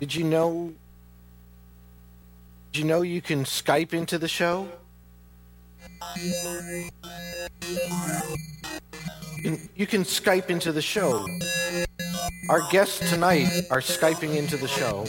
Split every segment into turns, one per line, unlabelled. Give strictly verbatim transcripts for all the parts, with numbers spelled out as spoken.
Did you know? Did you know you can Skype into the show? You can, you can Skype into the show. Our guests tonight are Skyping into the show.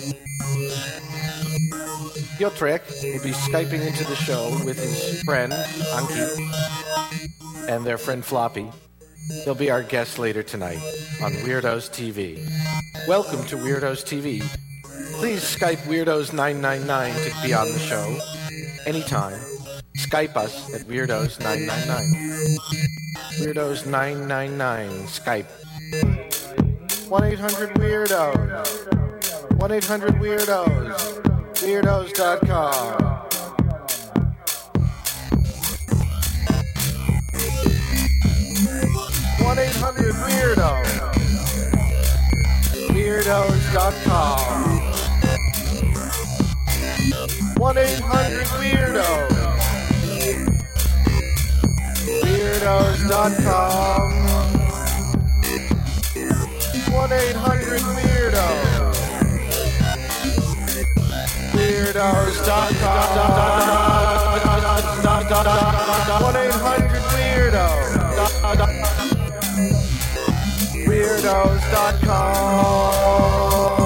Piotrek will be Skyping into the show with his friend, Anki, and their friend Floppy. They'll be our guests later tonight on Weirdos T V. Welcome to Weirdos T V. Please Skype Weirdos nine nine nine to be on the show anytime. Skype us at Weirdos nine nine nine. Weirdos nine nine nine, Skype. one eight hundred weirdos. one eight hundred weirdos. Weirdos dot com. one eight hundred weirdos. Weirdos dot com. one eight hundred weirdos. Weirdos dot com. one eight hundred weirdos. Weirdos dot com. one eight hundred weirdos. Weirdos dot com.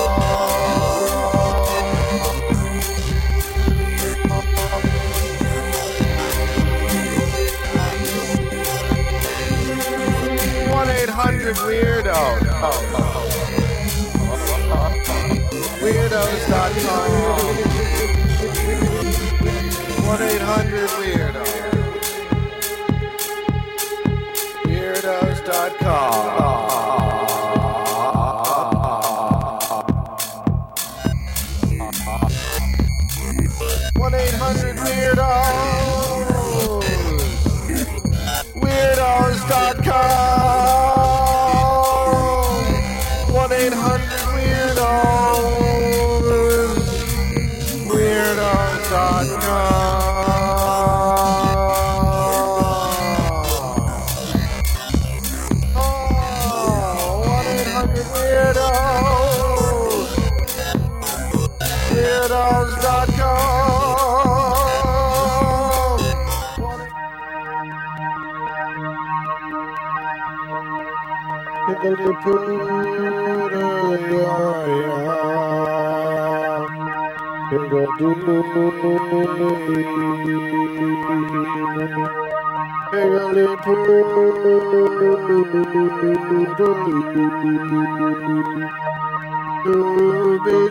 one eight hundred weirdos. Weirdos dot com. one eight hundred weirdos. Weirdos dot com. one eight hundred weirdos. Weirdos dot com. one eight hundred weirdos. Weirdos dot com. Weirdos dot com. To be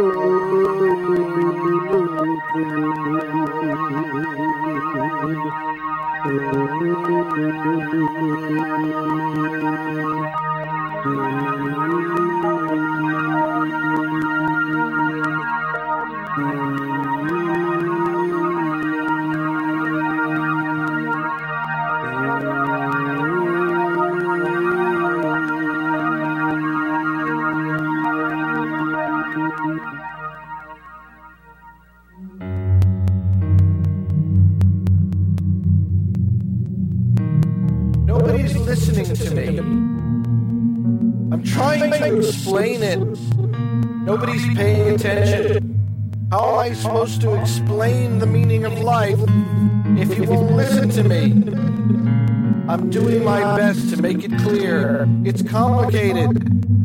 Nobody's listening to me. I'm trying to explain it. Nobody's paying attention. How am I supposed to explain the meaning of life if you won't listen to me? I'm doing my best to make it clear. It's complicated.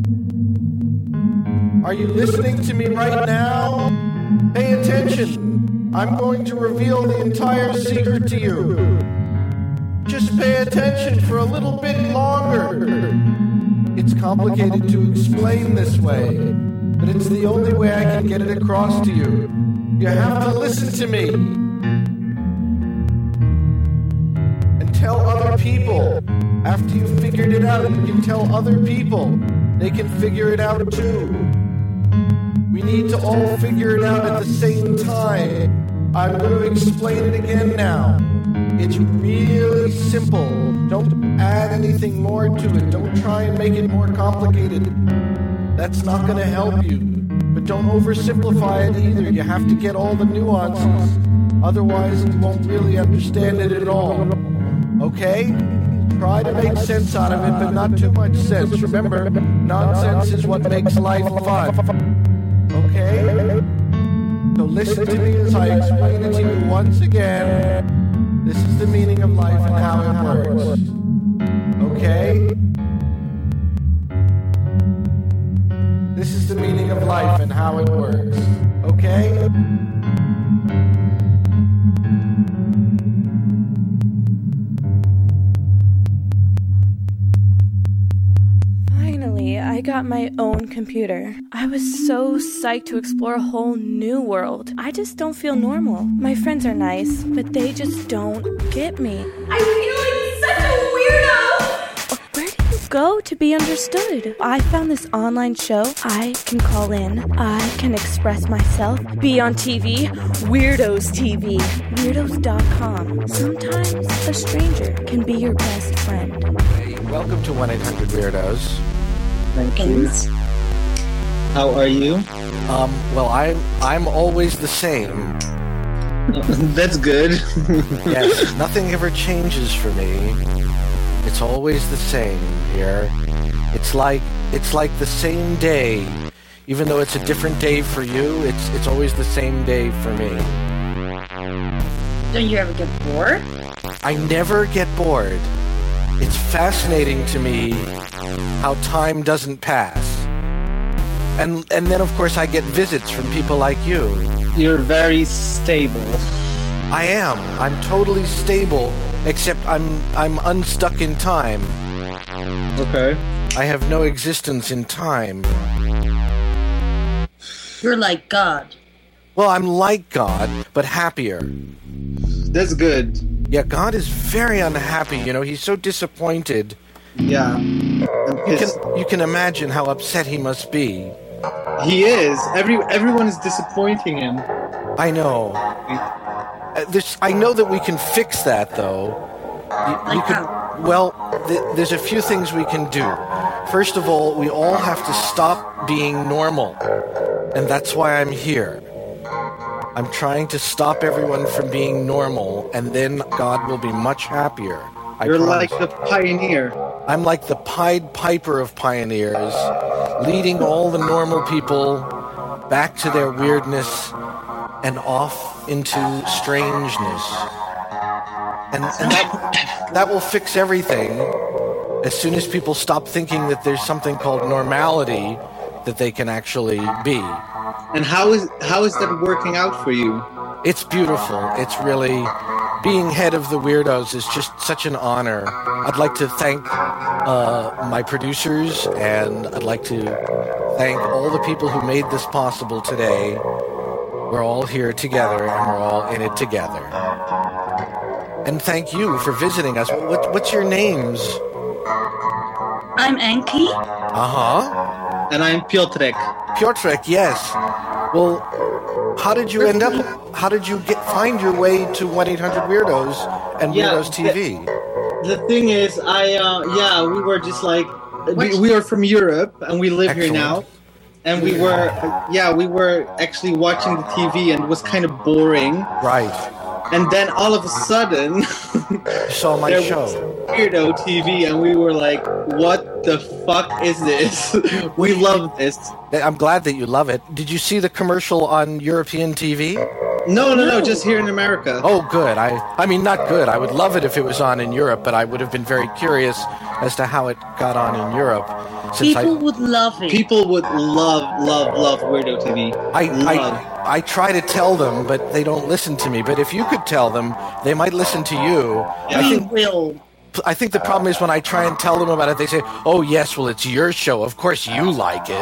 Are you listening to me right now? Pay attention. I'm going to reveal the entire secret to you. Just pay attention for a little bit longer. It's complicated to explain this way, but it's the only way I can get it across to you. You have to listen to me. And tell other people. After you've figured it out, you can tell other people. They can figure it out too. We need to all figure it out at the same time. I'm going to explain it again now. It's really simple. Don't add anything more to it. Don't try and make it more complicated. That's not going to help you. But don't oversimplify it either. You have to get all the nuances. Otherwise, you won't really understand it at all. Okay? Try to make sense out of it, but not too much sense. Remember, nonsense is what makes life fun. Okay? So listen to me as I explain it to you once again. This is the meaning of life and how it works. Okay? This is the meaning of life and how it works. Okay?
Finally, I got my own computer. I was so psyched to explore a whole new world. I just don't feel normal. My friends are nice, but they just don't get me.
I feel like such a weirdo!
Where do you go to be understood? I found this online show. I can call in. I can express myself. Be on T V. Weirdos T V. Weirdos dot com. Sometimes a stranger can be your best friend.
Hey, welcome to one eight hundred Weirdos.
Thank you. How are you?
Um, well, I'm, I'm always the same.
That's good.
Yes, nothing ever changes for me. It's always the same here. It's like it's like the same day, even though it's a different day for you. It's it's always the same day for me.
Don't you ever get bored?
I never get bored. It's fascinating to me how time doesn't pass. And and then of course I get visits from people like you.
You're very stable.
I am. I'm totally stable, except I'm I'm unstuck in time.
Okay.
I have no existence in time.
You're like God.
Well, I'm like God, but happier.
That's good.
Yeah, God is very unhappy, you know, he's so disappointed.
Yeah. I'm
You
pissed.
can, you can imagine how upset he must be.
He is. Every everyone is disappointing him.
I know. Uh, this, I know that we can fix that, though. You, you
Like
can,
how?
well, th- there's a few things we can do. First of all, we all have to stop being normal. And that's why I'm here. I'm trying to stop everyone from being normal, and then God will be much happier. I
You're
promise.
like the pioneer.
I'm like the Pied Piper of pioneers, leading all the normal people back to their weirdness and off into strangeness. And, and that, that will fix everything as soon as people stop thinking that there's something called normality that they can actually be.
And how is how is that working out for you?
It's beautiful. It's really... Being head of the Weirdos is just such an honor. I'd like to thank uh, my producers, and I'd like to thank all the people who made this possible today. We're all here together, and we're all in it together. And thank you for visiting us. What, what's your names?
I'm Anki.
Uh-huh.
And I'm Piotrek.
Piotrek, yes. Well, how did you end up... How did you get find your way to one eight hundred Weirdos and
Yeah,
Weirdos T V?
The thing is, I uh, yeah, we were just like we, we are from Europe and we live
Excellent.
here now, and we were yeah we were actually watching the T V and it was kind of boring.
Right.
And then all of a sudden,
You saw my
there
show.
was Weirdo T V, and we were like, "What the fuck is this? We love this."
I'm glad that you love it. Did you see the commercial on European T V?
No, no, no, just here in America.
Oh, good. I, I mean, not good. I would love it if it was on in Europe, but I would have been very curious as to how it got on in Europe. Since
People
I,
would love it.
People would love, love, love Weirdo T V.
I,
love.
I, I try to tell them, but they don't listen to me. But if you could tell them, they might listen to you. I
we
think
will.
I think the problem is when I try and tell them about it, they say, "Oh yes, well it's your show. Of course you like it."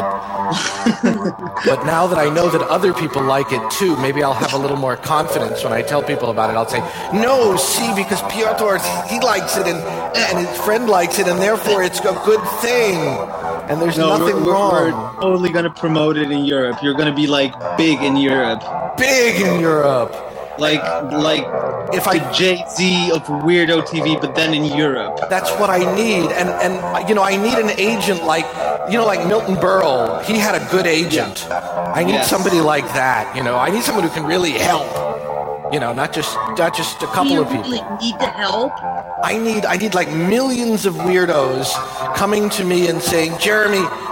But now that I know that other people like it too, maybe I'll have a little more confidence when I tell people about it. I'll say, "No, see, because Piotr, he likes it, and and his friend likes it, and therefore it's a good thing, and there's
No,
nothing
we're,
wrong."
We're totally gonna promote it in Europe. You're gonna be like big in Europe,
Big in Europe.
like like
If
the
I
Jay-Z of Weirdo T V, but then in Europe.
That's what I need, and and you know I need an agent like you know like Milton Berle. He had a good agent. I need
Yes.
somebody like that. You know, I need someone who can really help. You know, not just not just a
Do
couple
you
of people.
really need the help?
I need I need like millions of weirdos coming to me and saying, "Jeremy,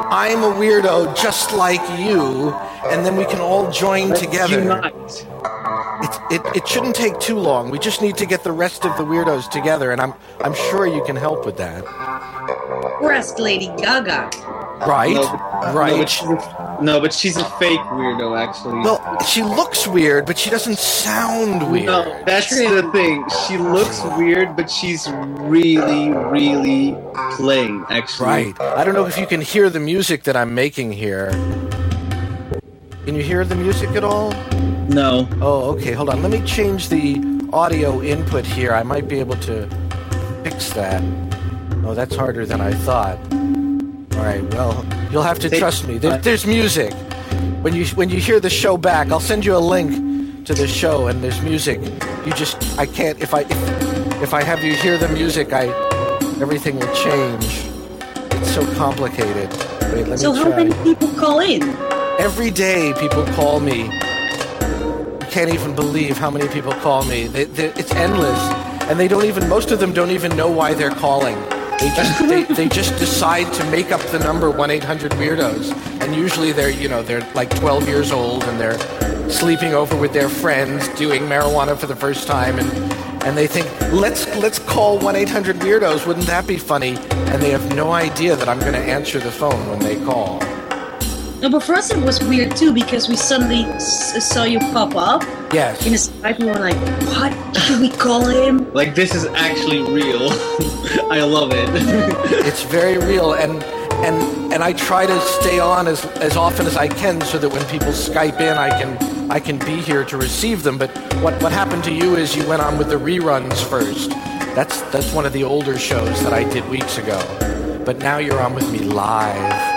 I'm a weirdo just like you, and then we can all join
Let's
together.
unite.
It, it it shouldn't take too long. We just need to get the rest of the weirdos together, and I'm I'm sure you can help with that.
Or ask Lady Gaga.
Right?
No, but,
right.
No but, she's a, no, but she's a fake weirdo, actually.
Well, she looks weird, but she doesn't sound weird.
No, that's the thing. She looks weird, but she's really, really plain, actually.
Right. I don't know if you can hear the music that I'm making here. Can you hear the music at all?
No.
Oh, okay. Hold on. Let me change the audio input here. I might be able to fix that. Oh, that's harder than I thought. All right. Well, you'll have to
Take-
trust me. There, there's music. When you when you hear the show back, I'll send you a link to the show, and there's music. You just I can't if I if, if I have you hear the music, I everything will change. It's so complicated. Wait, let
So
me
how
try.
many people call in?
Every day, people call me. You can't even believe how many people call me. They, they, it's endless, and they don't even. Most of them don't even know why they're calling. They just they, they just decide to make up the number one eight hundred weirdos, and usually they're you know they're like twelve years old and they're sleeping over with their friends, doing marijuana for the first time, and and they think let's let's call one eight hundred weirdos. Wouldn't that be funny? And they have no idea that I'm going to answer the phone when they call.
No, but for us it was weird too because we suddenly s- saw you pop up
Yes.
in a Skype and we were like, what? Should we call him?
Like, this is actually real. I love it.
It's very real, and and and I try to stay on as as often as I can so that when people Skype in, I can I can be here to receive them. But what what happened to you is you went on with the reruns first. That's that's one of the older shows that I did weeks ago. But now you're on with me live.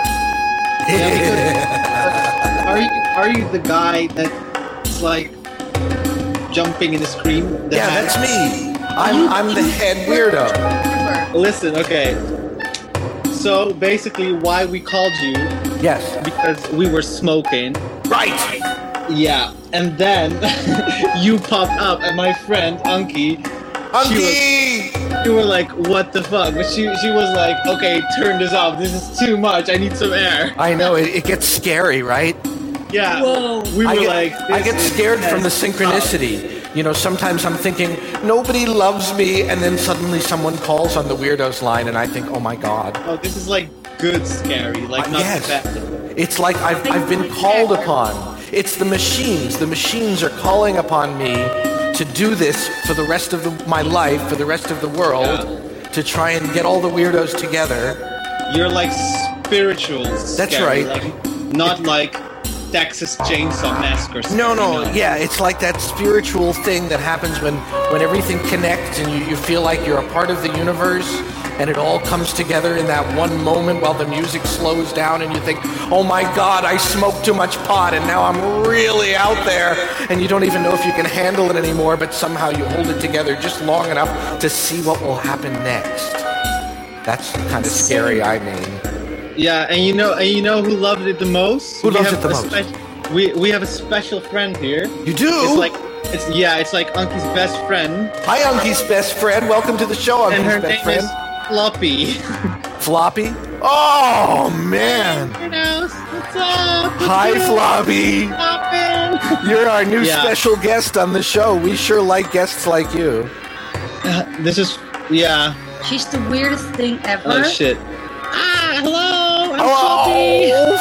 Are you are you the guy that's like jumping in the screen? The
Yeah,
hat?
that's me. I'm I'm the head weirdo.
Listen, okay. So basically, why we called you?
Yes.
Because we were smoking.
Right.
Yeah, and then you popped up, and my friend Anki,
Unky.
you were like, "What the fuck?" But she she was like, "Okay, turn this off. This is too much. I need some air."
I know it, it gets scary, right?
Yeah.
Whoa.
We were
I get,
like,
I
this
get
is
scared from the
messed up.
synchronicity. You know, sometimes I'm thinking, nobody loves me, and then suddenly someone calls on the weirdos line, and I think, oh my god.
Oh, this is like good scary, like
Uh,
not
yes.
bad.
It's like I've, I've been called upon. It's the machines. The machines are calling upon me to do this for the rest of the, my life, for the rest of the world, to try and get all the weirdos together.
You're like spiritual.
That's
scary,
right.
Like, not like Texas Chainsaw Massacre.
No, no,
you know?
yeah, it's like that spiritual thing that happens when, when everything connects and you, you feel like you're a part of the universe and it all comes together in that one moment while the music slows down and you think, oh my god, I smoked too much pot and now I'm really out there, and you don't even know if you can handle it anymore, but somehow you hold it together just long enough to see what will happen next. That's kind of scary, I mean.
Yeah, and you know, and you know who loved it the most?
Who
We
loves
have
it the
a
most?
spec- we we have a special friend here.
You do?
It's like it's yeah, it's like Anki's best friend,
Hi, Unky's best friend. Welcome to the show,
and her
Unky's best
name
friend.
is Floppy.
Floppy? Oh, man.
Weirdos, what's up? What's
Hi,
good?
Floppy.
Floppy.
You're our new
Yeah.
special guest on the show. We sure like guests like you.
Uh, this is yeah.
She's the weirdest thing ever.
Oh shit. Ah, hello. I'm
Hello,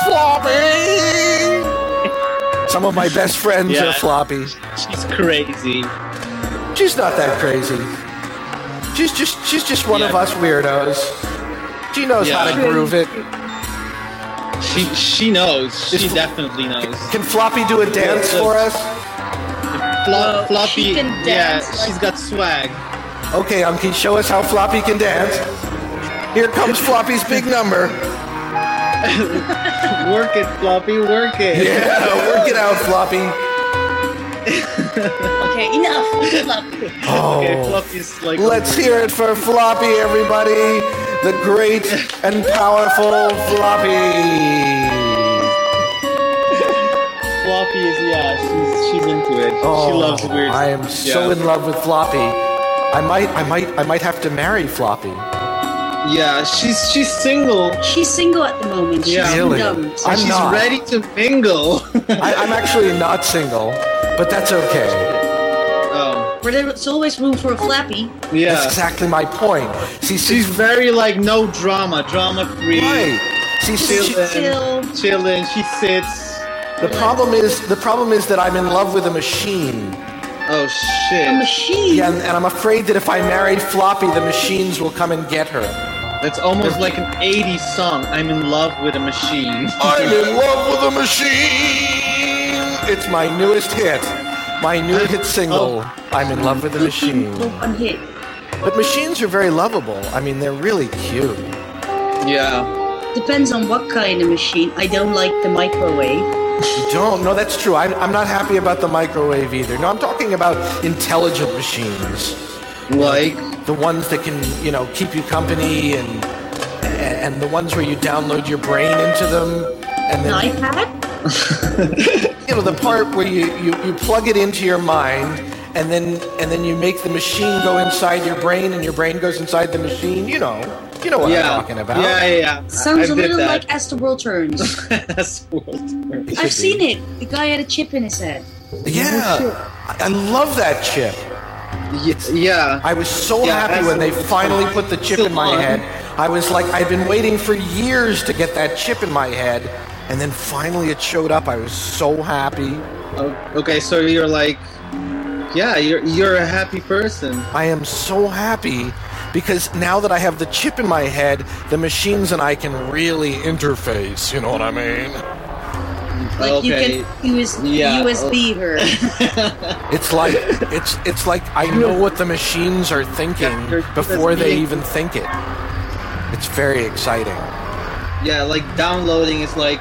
Floppy. Some of my best friends
Yeah.
are Floppy.
Floppy. She's crazy.
She's not that crazy. She's just she's just one
Yeah.
of us weirdos. She knows how to
Yeah.
groove it.
She she knows. She
Is-
definitely knows.
Can Floppy do a dance
look.
for us?
Flo-
Well,
Floppy.
she can
yeah,
dance like-
she's got swag.
Okay, Unky, show us how Floppy can dance. Here comes Floppy's big number.
Work it, Floppy. Work it.
Yeah, work it out, Floppy.
Okay, enough. Floppy.
Okay,
Oh,
Floppy's like.
let's hear it for Floppy, everybody. The great and powerful Floppy.
Floppy is yeah. She's she's into it.
Oh,
she loves weird.
I am so
yeah.
in love with Floppy. I might, I might, I might have to marry Floppy.
Yeah, she's she's single.
She's single at the moment. She's
Yeah.
Really?
dumb.
I'm
she's
not.
ready to mingle.
I, I'm actually not single, but that's okay.
Oh,
Where there's always room for a flappy.
That's
yeah.
exactly my point. See,
She's
see,
very like no drama, drama free.
right. See, see, she-
Chilling,
Chill.
chilling. She sits.
the problem is the problem is that I'm in love with a machine.
Oh
A
shit.
machine.
Yeah, and, and I'm afraid that if I married Floppy, the machines will come and get her.
That's almost like an eighties song. I'm in love with a machine.
I'm in love with a machine. It's my newest hit. My new hit single. I'm in love with a machine.
One hit.
But machines are very lovable. I mean, they're really cute.
Yeah.
Depends on what kind of machine. I don't like the microwave.
You don't? No, that's true. I'm, I'm not happy about the microwave either. No, I'm talking about intelligent machines.
Like.
The ones that can, you know, keep you company and and the ones where you download your brain into them. And
An
then,
iPad?
you know, the part where you, you, you plug it into your mind and then and then you make the machine go inside your brain and your brain goes inside the machine. You know. You know what
Yeah.
I'm talking about.
Yeah, yeah, yeah.
Sounds
I
a
did
little
that.
like As the World Turns.
That's world.
It
I've
should
seen
be.
it. The guy had a chip in his head.
Yeah. I, I love that chip.
Yeah.
I was so
Yeah,
happy
that's-
when they finally put the chip in my
Still on.
head. I was like, I've been waiting for years to get that chip in my head, and then finally it showed up. I was so happy.
Oh, okay, so you're like, yeah, you're you're a happy person.
I am so happy because now that I have the chip in my head, the machines and I can really interface. You know what I mean?
Like you
Okay.
can U S,
Yeah.
U S B her.
It's like it's it's like I know what the machines are thinking
You're-
before they
you're-
even think it. It's very exciting.
Yeah, like downloading is like,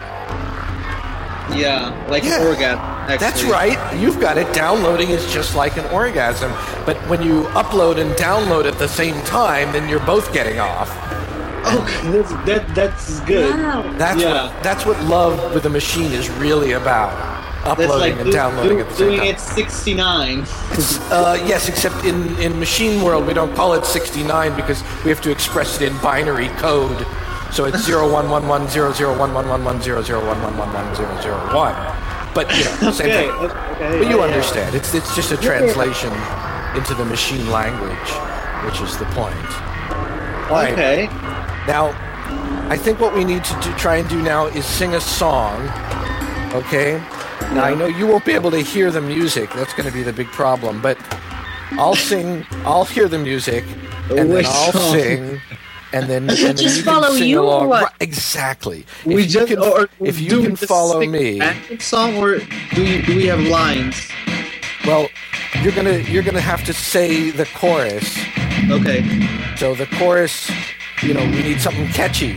yeah, like
Yeah.
an orgasm. Actually.
That's right. You've got it. Downloading is just like an orgasm. But when you upload and download at the same time, then you're both getting off.
Okay, that's, that that's good.
Wow.
That's
Yeah.
what that's what love with a machine is really about.
That's
Uploading
like
and
do-
downloading
do-
at the same
doing
time.
it sixty-nine.
Uh, yes, except in, in machine world, we don't call it sixty-nine because we have to express it in binary code. So it's zero one one one zero zero one one one one zero zero one one one one zero zero one. But you know, same
Okay,
thing.
okay,
But you
yeah,
understand. It's it's just a translation into the machine language, which is the point. All right.
Okay.
Now, I think what we need to do, try and do now is sing a song. Okay. Now I know you won't be able to hear the music. That's going to be the big problem. But I'll sing. I'll hear the music, and then
Which
I'll
song?
sing, and then, and then
Just
you can
follow
sing
you or
along.
what?
Right, exactly.
We
if
just
you can,
or
if you
do
can
we just
follow
sing
me,
a song, or do you, do we have lines?
well, you're gonna you're gonna have to say the chorus.
Okay.
So the chorus, you know, we need something catchy.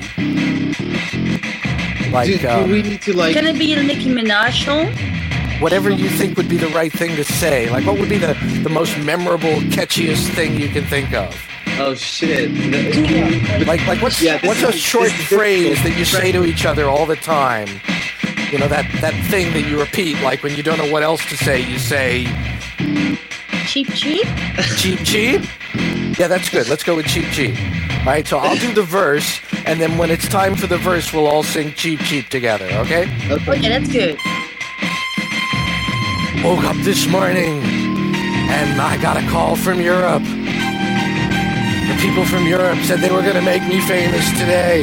Like
Do, do
um,
we need to like?
Can it be a Nicki Minaj song?
whatever you think would be the right thing to say. Like, what would be the, the most memorable, catchiest thing you can think of?
Oh shit.
Like, like what's
Yeah, this
what's a
is-
short
this is
phrase
difficult.
that you say to each other all the time? You know, that, that thing that you repeat, like when you don't know what else to say, you say,
Cheap, cheap?
cheap, cheap? Yeah, that's good. Let's go with cheap, cheap. All right, so I'll do the verse, and then when it's time for the verse, we'll all sing cheap, cheap together, okay?
Oh, yeah, that's good.
Woke up this morning and I got a call from Europe. The people from Europe said they were going to make me famous today.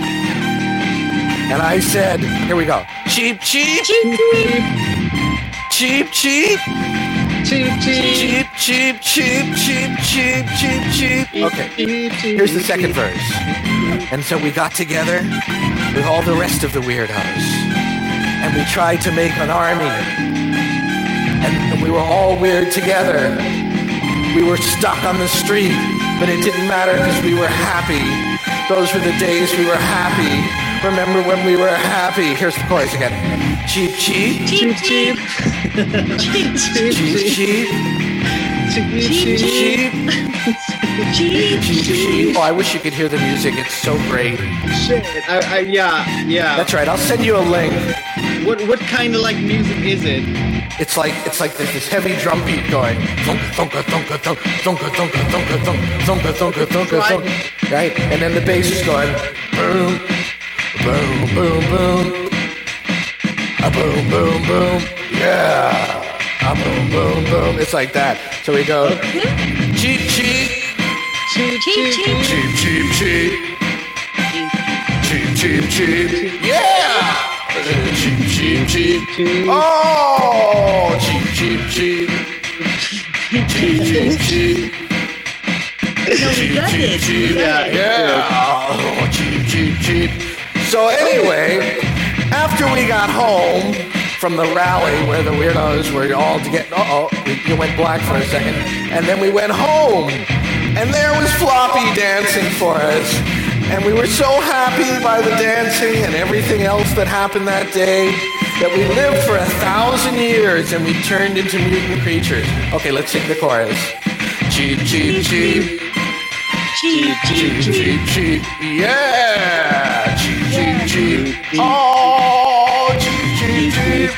And I said, here we go. Cheap, cheap,
Cheap, cheap.
cheap, cheap,
Cheap, cheap.
cheap, cheap, cheap, cheap, cheap, cheap, cheap. Okay, here's the second verse. And so we got together with all the rest of the weirdos. And we tried to make an army. And we were all weird together. We were stuck on the street, but it didn't matter because we were happy. Those were the days we were happy. Remember when we were happy? Here's the chorus again. Cheap, cheap,
Cheap, cheap. Cheap,
cheap, cheap,
Cheap,
Cheap.
cheap,
Cheap, cheap. Oh, I wish you could hear the music. It's so great.
Shit. I, I, yeah, yeah.
That's right. I'll send you a link.
What what kind of like music is it?
It's like it's like there's this heavy drum beat going. Thunka thunka thunka thunk thunka thunka thunka thunk thunka thunka thunka thunk. Right? And then the bass is going boom, boom, boom, boom. A boom, boom, boom. Yeah. A boom, boom, boom. It's like that. So we go cheap, cheap,
cheap, cheap, cheap.
cheap, cheap, cheap, cheap, cheap, cheap. Yeah. Cheap, cheap, cheap. Oh, cheap, cheap, cheap. Cheap, cheap, cheap.
No, we got it.
Cheap,
Yeah,
yeah. Oh, cheap, cheap, cheap. So anyway, after we got home from the rally where the weirdos were all to get, uh-oh, you went black for a second, and then we went home, and there was Floppy dancing for us, and we were so happy by the dancing and everything else that happened that day that we lived for a thousand years and we turned into mutant creatures. Okay, let's sing the chorus. Cheep, cheep, cheep.
Cheap, cheap,
Cheep, cheep, cheep. Yeah. Cheep, cheep, cheap. Oh, cheep, cheep, cheap.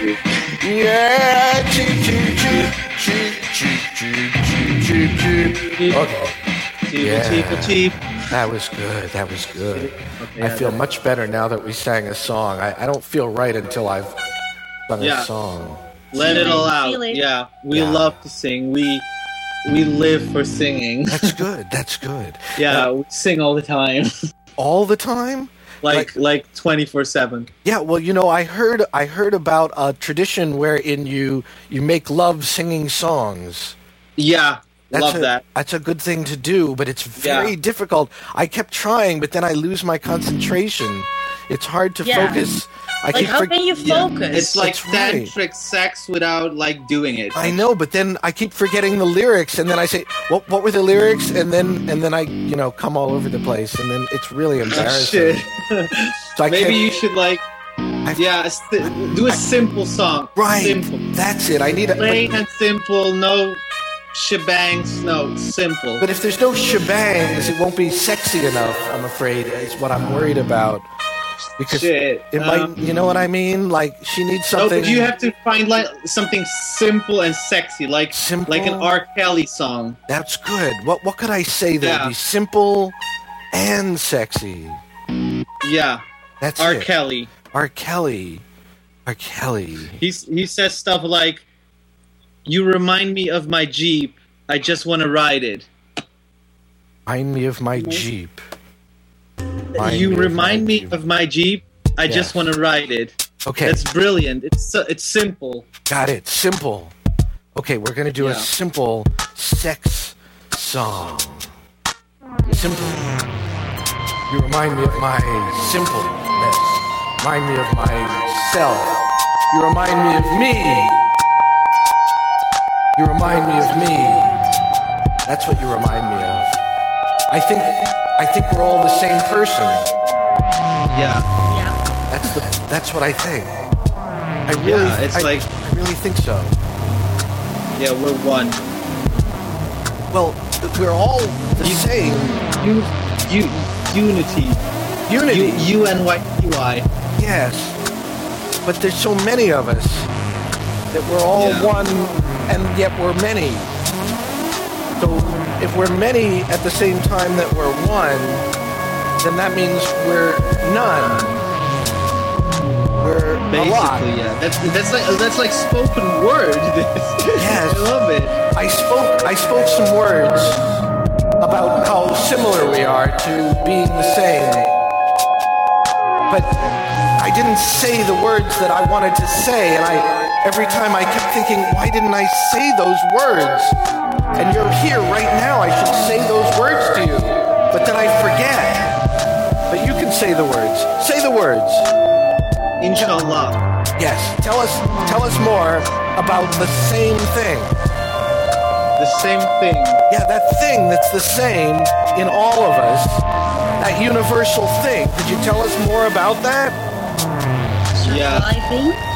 Yeah. Cheep, cheep, cheap. Cheep, cheep, cheep, cheep, cheep, cheep. Okay.
Cheap,
Yeah.
cheap, cheap.
That was good. That was good.
Okay,
I
yeah,
feel
that-
much better now that we sang a song. I, I don't feel right until I've sung
Yeah.
a song.
Let
Feel
it all
it,
out.
feel it.
Yeah, we
Yeah.
love to sing. We we live for singing.
That's good. That's good.
Yeah, we sing all the time,
All the time?
like like twenty four seven.
Yeah, well, you know, I heard I heard about a tradition wherein you you make love singing songs.
Yeah,
That's
love
a,
that.
That's a good thing to do, but it's very
Yeah.
difficult. I kept trying, but then I lose my concentration. It's hard to
Yeah.
focus. I
Like,
keep
how
for-
can you
Yeah,
focus?
It's like
That's right.
tantric sex without like doing it.
I know, but then I keep forgetting the lyrics, and then I say, "What? What were the lyrics?" And then, and then I, you know, come all over the place, and then it's really
Oh,
embarrassing.
shit.
So I
Maybe
can't,
you should like,
I-
yeah, st- do a simple song.
right.
Simple.
That's it. I need a.
Plain and simple. No shebangs. No, simple.
But if there's no shebangs, it won't be sexy enough. I'm afraid is what I'm worried about. Because
Shit.
it
um,
might, you know what I mean? Like she needs
No,
something.
but you have to find like something simple and sexy, like
Simple?
like an R. Kelly song.
That's good. What what could I say that
Yeah.
would be simple and sexy?
Yeah,
That's
R.
it.
Kelly.
R. Kelly. R. Kelly.
He's he says stuff like, "You remind me of my Jeep. I just want to ride it.
Remind me of my Jeep. Remind
you
me of
remind
my
me
Jeep.
of my Jeep. I
Yes.
just want to ride it."
Okay,
That's brilliant. It's so, it's simple.
got it. Simple. Okay, we're gonna do a
Yeah.
simple sex song. Simple. You remind me of my simpleness. Remind me of myself. You remind me of me. You remind me of me. That's what you remind me of. I think I think we're all the same person.
Yeah,
yeah.
That's the that's what I think. I really
Yeah, it's
I,
like-
I really think so.
yeah, we're one.
Well, we're all the
You-
same.
You, you, unity.
Unity.
U N Y T Y.
Yes. But there's so many of us that we're all
Yeah.
one and yet we're many. So if we're many at the same time that we're one, then that means we're none. We're a lot.
Basically, yeah. That's that's like that's like spoken word.
Yes.
I love it.
I spoke I spoke some words about how similar we are to being the same. But I didn't say the words that I wanted to say, and I every time I kept thinking, why didn't I say those words? And you're here right now, I should say those words to you. But then I forget. But you can say the words. Say the words.
Inshallah.
Yes. Tell us tell us more about the same thing.
The same thing.
Yeah, that thing that's the same in all of us. That universal thing. Could you tell us more about that?
Yeah.
Surviving.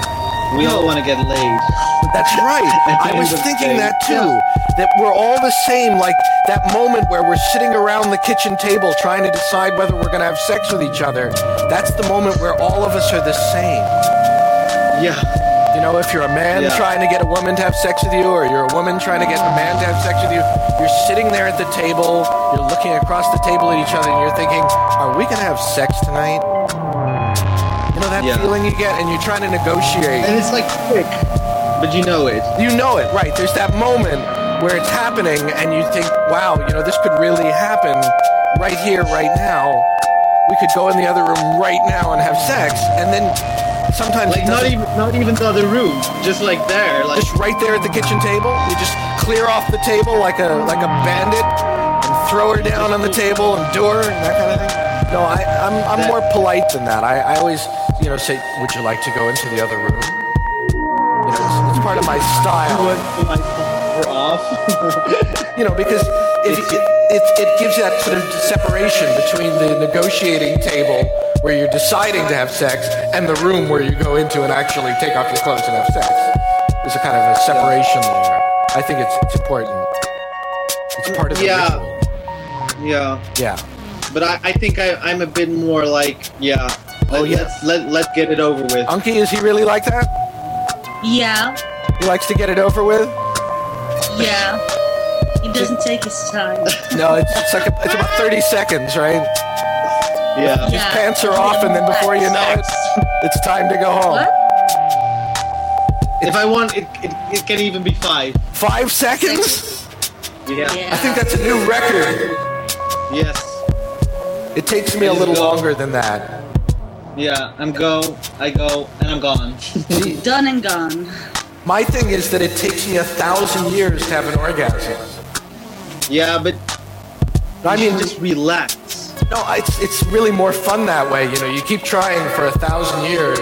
We all want to get laid.
That's right. I was thinking that too. That we're all the same, like that moment where we're sitting around the kitchen table trying to decide whether we're going to have sex with each other. That's the moment where all of us are the same.
Yeah.
You know, if you're a man
Yeah.
trying to get a woman to have sex with you, or you're a woman trying to get a man to have sex with you, you're sitting there at the table, you're looking across the table at each other, and you're thinking, are we going to have sex tonight? You know that
Yeah.
feeling you get, and you're trying to negotiate.
And it's like quick, but you know it.
You know it, right. There's that moment where it's happening, and you think, wow, you know, this could really happen right here, right now. We could go in the other room right now and have sex, and then sometimes
Like
it
not
doesn't-
even not even the other room, just like there, like
just right there at the kitchen table. You just clear off the table like a like a bandit and throw her down on the table and do her and that kind of thing. No, I, I'm I'm
That-
more polite than that. I, I always, you know, say, would you like to go into the other room? You know, it's, it's part of my style.
we're off.
You know, because it, it, it, it gives that sort of separation between the negotiating table where you're deciding to have sex and the room where you go into and actually take off your clothes and have sex. There's a kind of a separation there. I think it's, it's important. It's part of the
Yeah.
ritual.
Yeah,
Yeah.
but I, I think I, I'm a bit more like yeah.
Oh,
let,
yeah.
Let's let let's get it over with.
Unky, is he really like that?
Yeah,
He likes to get it over with?
yeah. He doesn't take his time.
No, it's, it's like a, it's about thirty seconds, right?
Yeah.
His
Yeah.
pants are off, and then before you know it, it's time to go home.
What?
If I want, it, it it can even be five.
Five seconds?
Yeah.
Yeah.
I think that's a new record.
Yes.
It takes me a little longer than that.
Yeah. I'm go. I go, and I'm gone.
See,
Done and gone.
my thing is that it takes me a thousand years to have an orgasm.
Yeah, but
I
you
mean,
should just relax.
no, it's it's really more fun that way. You know, you keep trying for a thousand years,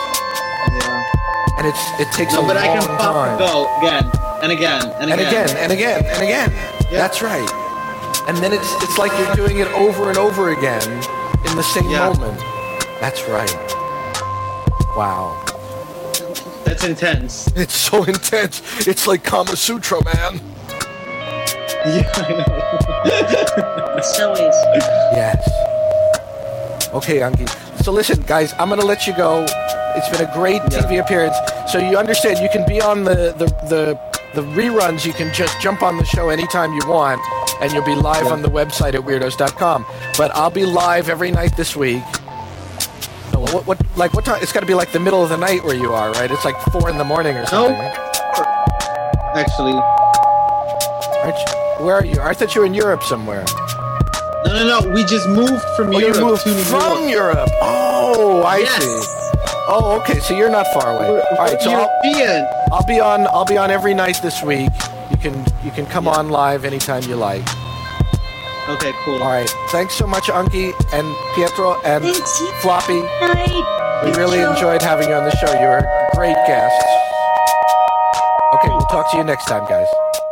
Yeah.
and it's it takes
No,
a
but
long
I can
time.
fucking go again and again and
and
again.
again and again and again.
Yeah.
That's right. And then it's it's like you're doing it over and over again in the same
Yeah.
moment. That's right. Wow.
That's intense.
It's so intense. It's like Kama Sutra, man.
Yeah, I know.
It so is.
Yes. Okay, Anki. So listen, guys, I'm going to let you go. It's been a great
Yeah.
T V appearance. So you understand, you can be on the, the, the, the reruns. You can just jump on the show anytime you want, and you'll be live
Yeah.
on the website at weirdos dot com. But I'll be live every night this week. No, what, what, like, what time? It's got to be like the middle of the night where you are, right? It's like four in the morning or something.
Actually,
Aren't you, where are you? I thought you were in Europe somewhere.
no, no, no. We just moved from
Oh,
Europe
you moved
to New
from
York.
Europe. Oh, I
Yes.
see. Oh, okay. So you're not far away.
We're,
All right, so
we're
I'll,
European.
I'll be on. I'll be on every night this week. You can you can come on live anytime you like.
Okay, cool.
All right. Thanks so much, Unky and Pietro and
Thanks.
Floppy.
Night.
We really
Pietro.
enjoyed having you on the show. You were great guests. Okay, we'll talk to you next time, guys.